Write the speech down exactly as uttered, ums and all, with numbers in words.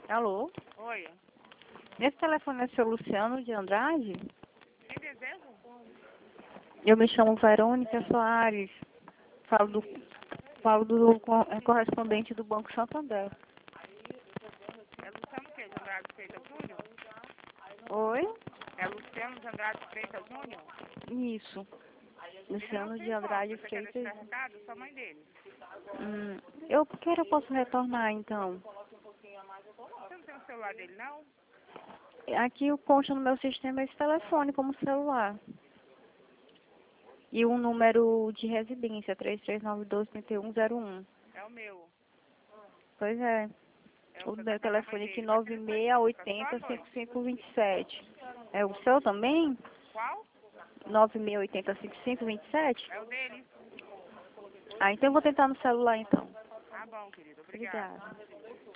Alô? Oi. Esse telefone é seu Luciano de Andrade? Quem deseja? Eu me chamo Verônica Soares. Falo do, falo do co- é correspondente do Banco Santander. É Luciano o quê? De Andrade Freitas Júnior? Oi? É Luciano de Andrade Freitas Júnior? Isso. Ele não Luciano se de importa. Andrade Você quer Freitas. deixar recado? Sua mãe dele. Hum, eu quero, eu posso retornar então. Você não tem o celular dele, não? Aqui o consta no meu sistema é esse telefone como celular. E o número de residência, três três nove dois, três um zero um. É o meu. Pois é. É o O seu da meu casa da mãe telefone aqui dele. Mas nove ele só seis escuta, só à oitenta cinco noite. cinco dois sete. É o seu também? Qual? nove seis oitenta cinco cinco dois sete? É o dele. Ah, então eu vou tentar no celular então. Tá bom, querido. Obrigada. Obrigada.